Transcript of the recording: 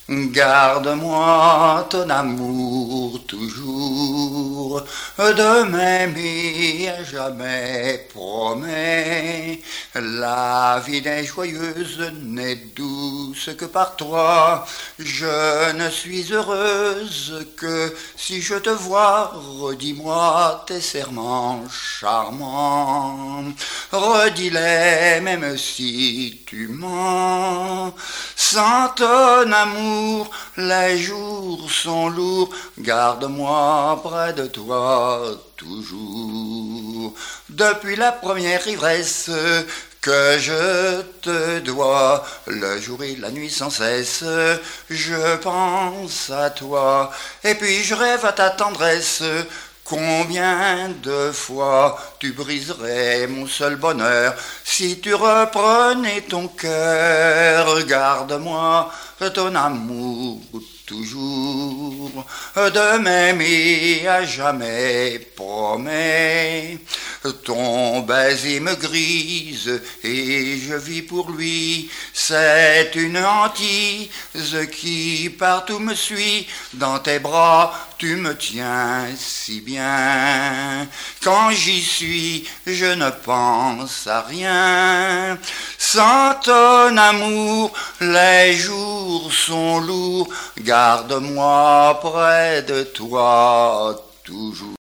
Garde-moi ton amour toujours, de m'aimer à jamais, promets. La vie n'est joyeuse, n'est douce que par toi. Je ne suis heureuse que si je te vois. Redis-moi tes serments charmants, redis-les même si tu mens. Sans ton amour, les jours sont lourds, garde-moi près de toi toujours. Depuis la première ivresse que je te dois, le jour et la nuit sans cesse, je pense à toi, et puis je rêve à ta tendresse. Combien de fois tu briserais mon seul bonheur si tu reprenais ton cœur. Garde-moi ton amour toujours, de m'aimer à jamais, promets. Ton baiser me grise et je vis pour lui. C'est une hantise qui partout me suit. Dans tes bras tu me tiens si bien. Quand j'y suis, je ne pense à rien. Sans ton amour, les jours sont lourds. Garde-moi près de toi toujours.